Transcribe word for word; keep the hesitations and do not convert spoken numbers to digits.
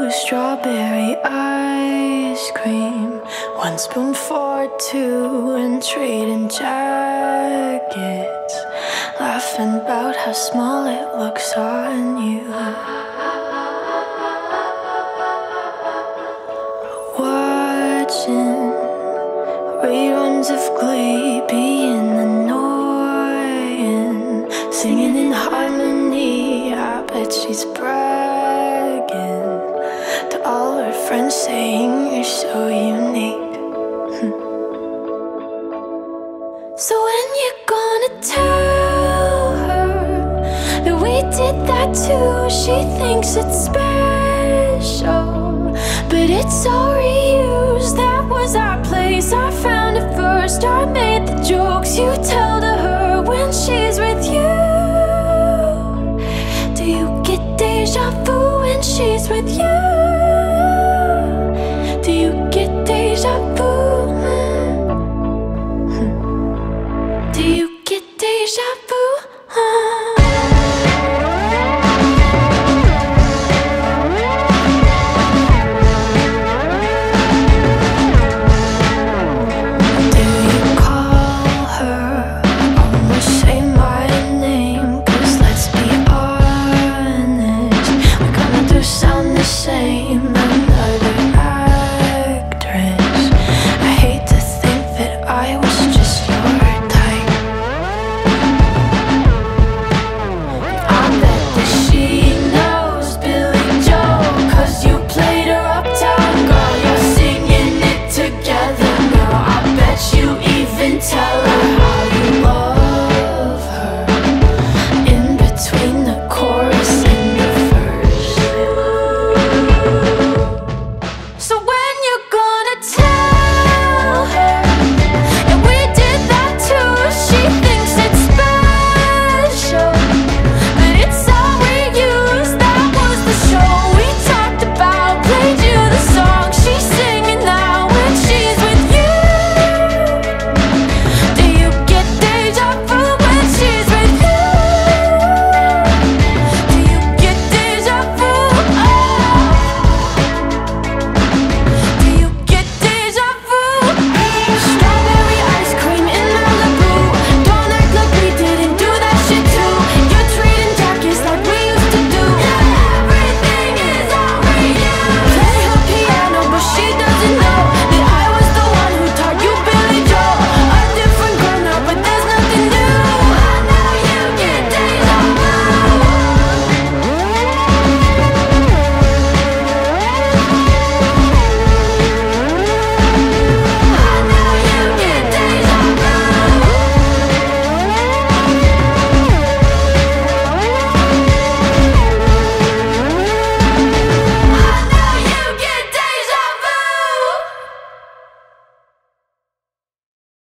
strawberry ice cream, one spoon for two, and trading jackets, laughing about how small it looks on you. Watching reruns of Glee, being annoying, singing in harmony. I bet she's bragging to all her friends, saying you're so unique. So when you gonna tell her that we did that too? She thinks it's special, but it's all reused. That was our place, I found it first. I made the jokes you tell to her when she's with you. Do you get deja vu when she's with you? Do you get deja vu? Do you get deja vu? Same